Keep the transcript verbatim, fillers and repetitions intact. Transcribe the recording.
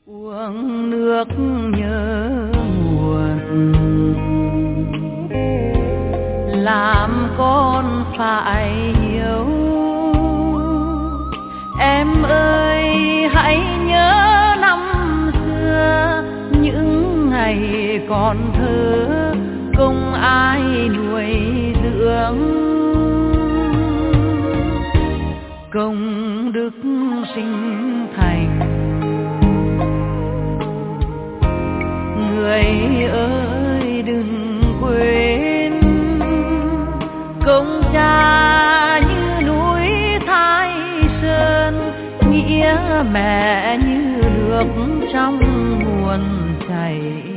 uống nước nhớ nguồn, làm con phải hiểu. Em ơi hãy nhớ năm xưa, những ngày còn thơ không ai nuôi dưỡng. Công đức sinh thành, người ơi đừng quên. Công cha như núi Thái Sơn, nghĩa mẹ như nước trong nguồn chảy.